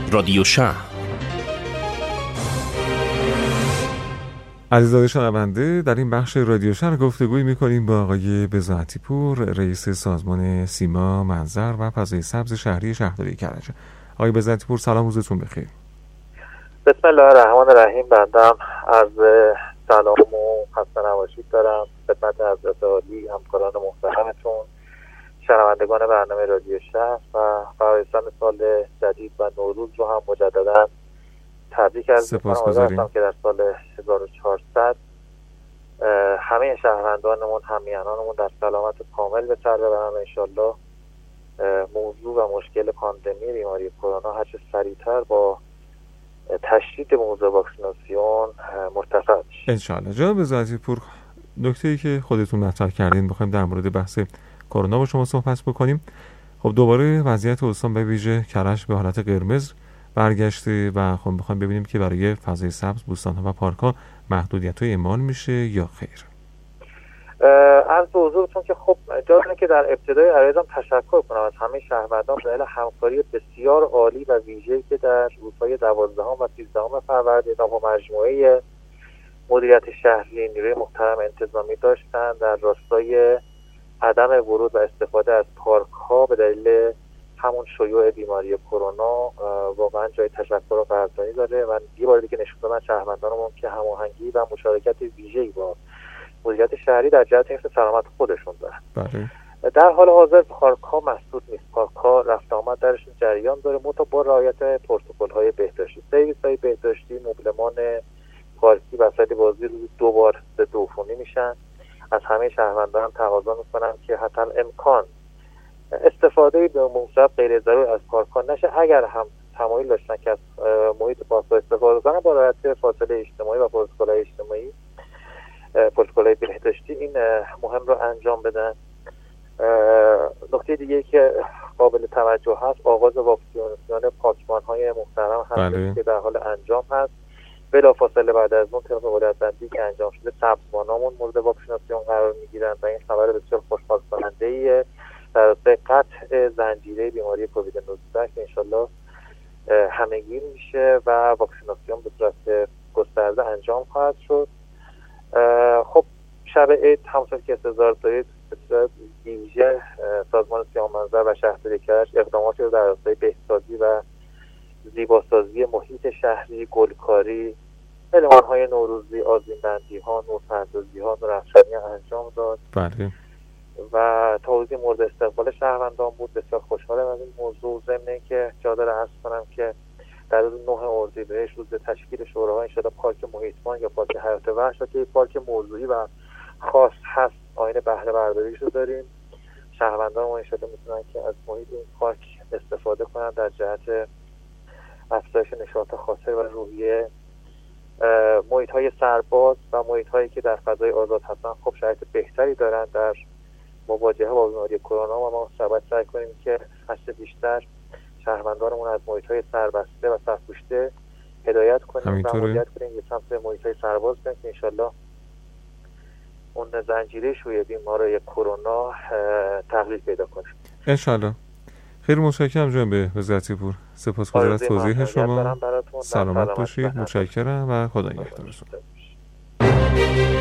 رادیو شهر. عزیزان شنونده، در این بخش رادیو شهر گفتگوی می‌کنیم با آقای بضاعتی پور، رئیس سازمان سیما، منظر و فضای سبز شهری شهرداری کرج. آقای بضاعتی پور، سلام، روزتون بخیر. بسم الله الرحمن الرحیم. بندم از سلام و خسته نباشید دارم خدمت حضرت عالی، همکاران محترمتون، شنوندگان برنامه رادیو شهر و فعالان سال جدید و نوروز رو هم مجددا تبریک عرض می‌کنم که در سال 1400 همه شهروندانمون، همیهنانمون در سلامت کامل به سر ببرن. انشالله موضوع و مشکل پاندمی بیماری کرونا هرچه سریعتر با تشدید موضوع واکسیناسیون مرتفع بشه انشالله. جناب بضاعتی پور، نکته‌ای که خودتون مطرح کردین بخوایم در مورد بحث کرونا با شما صحبت بکنیم. خب دوباره وضعیت استان به ویژه کرج به حالت قرمز برگشته و خب می‌خوایم ببینیم که برای فضای سبز، بوستان‌ها و پارک‌ها محدودیت‌های اعمال میشه یا خیر. عرض به حضورتون که خب جالبه که در ابتدای عرضم تشکر کنم از همه شهروندان برای همکاری بسیار عالی و ویژه‌ای که در روزهای 12 و 13 فروردین با مجموعه مدیریت شهری نیروی محترم انتظامی داشتن در راستای عدم ورود و استفاده از پارک‌ها به دلیل همون شیوع بیماری کرونا. واقعا جای تشکر و قدردانی داره و یه بار دیگه نشون دادن شهروندانمون که هماهنگی و مشارکت ویژه‌ای با مدیریت شهری در جهت حفظ سلامت خودشون دارن. بله. در حال حاضر پارک‌ها مسدود نیست، پارک‌ها رفت آمد درشون جریان داره، مطابق با رعایت پروتکل‌های بهداشتی. سرویس‌های بهداشتی مبلمان پارکی وسط بازی روزی 2 بار ضد عفونی میشن. از همه شهروندان تقاضا میکنم که حتی امکان استفاده به موجب غیر ضروری از پارک‌ها نشه. اگر هم تمایل داشتن که از محیط پارک‌ها استفاده کنن با رعایت فاصله اجتماعی و پروتکل‌های اجتماعی، پروتکل‌های بهداشتی، این مهم رو انجام بدن. نکته دیگه که قابل توجه هست آغاز واکسیناسیون پاکبان‌های محترم هست که در حال انجام هست. بلافاصله بعد از اون طبق اولویت‌بندی که انجام شده سبزبانامون مورد واکسیناسیون قرار میگیرن و این خبر بسیار خوشحال کننده در راستای قطع زنجیره بیماری کووید 19 که انشالله همگیر میشه و واکسیناسیون به صورت گسترده انجام خواهد شد. خب شب عید همونطور که انتظار دارید به صورت ویژه سازمان سیما منظر و شهرداری کرج اقداماتی رو در راستای بهسازی و زیباسازی محیط شهری، گلکاری، المان‌های نوروزی، آذین‌بندی‌ها، نورپردازی‌ها، نورافشانی‌ها انجام داد. بله. و توضیح مورد استقبال شهروندان بود. بسیار خوشحالم از این موضوع. ضمن که جا داره عرض کنم که در روز 9 اردیبهشت روز تشکیل شوراها انشاءالله پارک محیطبان یا پارک حیات وحش که پارک موضوعی و خاص هست آیین بهره برداریش رو داریم. شهروندان ما انشاءالله میتونن که از محیط این پارک استفاده کنن در جهت افزایش نشاط خاطر و روحیه. محیط‌های سرباز و محیط‌هایی که در فضای آزاد هستن خب شرایط بهتری دارن در مواجهه با بیماری کرونا و ما باید سعی کنیم که هرچه بیشتر شهروندانمون از محیط‌های سربسته و سرپوشته هدایت کنیم و مدیریت کنیم به سمت محیط‌های سرباز بریم که انشالله اون زنجیره شوی بیماری کرونا تقلیل پیدا کنیم انشالله. خیلی متشکرم جناب بضاعتی پور، سپاسگزارم از توضیح شما. سلامت باشید. متشکرم و خدا نگهدارتون.